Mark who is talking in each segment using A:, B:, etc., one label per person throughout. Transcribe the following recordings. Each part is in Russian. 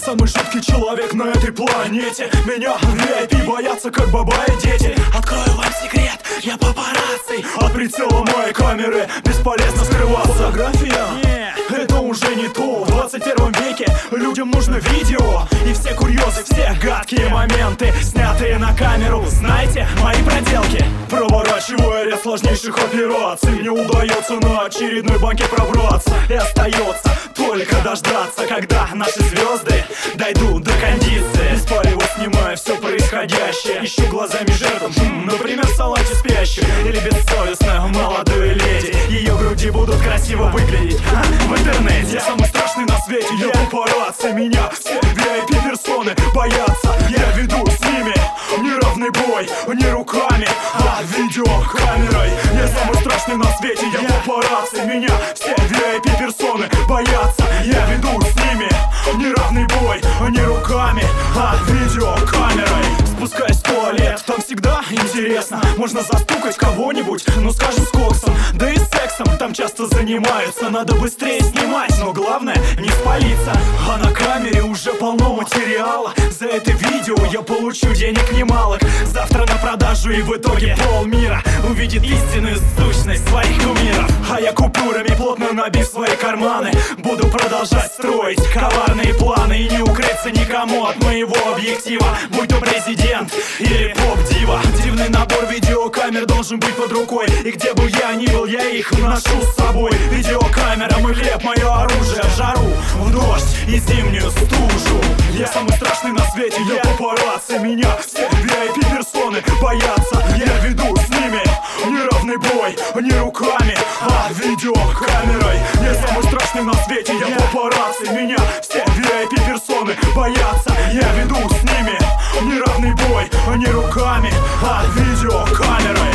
A: самый жуткий человек на этой планете. Меня VIP боятся, как баба и дети. Открою вам секрет, я папарацци. От прицела моей камеры бесполезно скрываться. Фотография? Это уже не то. В 21 веке людям нужно видео. И все курьезы, все гадкие моменты, снятые на камеру. Знаете, мои проделки. Проворачивая ряд сложнейших операций, мне удается на очередной банке пробраться. И остается только дождаться, когда наши звезды дойдут до кондиции. Беспалево снимая все происходящее, ищу глазами жертв, например, в салате спящую. Или бессовестную молодую леди. Ее груди будут красиво выглядеть в интернете. Я самый страшный на свете, я папарацци. Меня все VIP-персоны боятся. Я веду с ними неравный бой, не руками, а видеокамерой. Я самый страшный на свете, я папарацци. Меня все VIP-персоны боятся. Я веду с ними неравный бой, не руками, а видеокамерой. Спускаясь в туалет, там всегда интересно. Можно застукать кого-нибудь, ну скажем, с коксом. Да и сексом там часто занимаются. Надо быстрее снимать, но главное не спалиться. А на камере уже полно материала. За это видео я получу денег немалых. Завтра на продажу и в итоге полмира увидит истинную сущность своих кумиров. А я купюрами, плотно набив свои карманы, буду продолжать строить коварные планы. И не укрыться никому от моего объектива, будь то президент или поп-дива. Дивный набор видеокамер должен быть под рукой. И где бы я ни был, я их ношу с собой. Видеокамера, мой хлеб, мое оружие. В жару, в дождь и зимнюю стужу. Я самый страшный на свете, я папарацци. Меня все VIP-персоны боятся. Я веду с ними неравный бой, не руками, а видеокамерой. Я самый страшный на свете, я папарацци. Меня все VIP-персоны боятся. Я веду с ними неравный бой, не руками, а видеокамерой.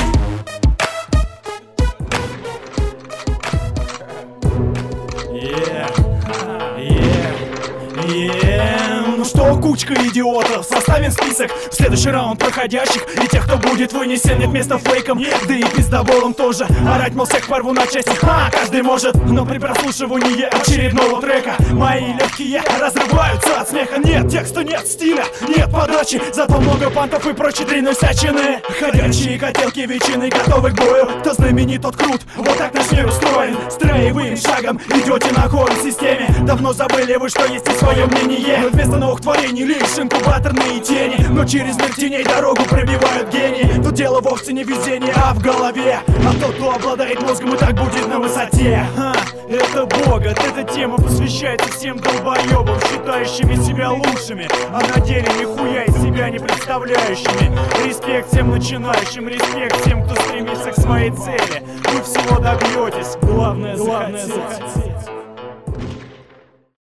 A: Ну что, кучка идиотов, составим список. В следующий раунд проходящих и тех, кто будет вынесен. Нет места фейкам, да и пиздоболам тоже. Орать, мол, всех порву на части, каждый может. Но при прослушивании очередного трека мои легкие разрываются от смеха. Нет текста, нет стиля, нет подачи, зато много пантов и прочей дрянной всячины. Ходячие котелки, ветчины, готовы к бою. Кто знаменит, тот крут, вот так наш мир устроен. Строевым шагом идете на корм системе. Давно забыли вы, что есть и свое мнение. Но вместо новых творений лишь инкубаторные тени. Но через мир теней дорогу пробивают гении. Тут дело вовсе не в везении, а в голове. А тот, кто обладает мозгом, и так будет на высоте. Это богат, эта тема посвящается всем долбоебам, считающими себя лучшими, а на деле нихуя из себя не представляющими. Респект всем начинающим, респект всем, кто стремится к своей цели. Вы всего добьетесь, главное захотеть.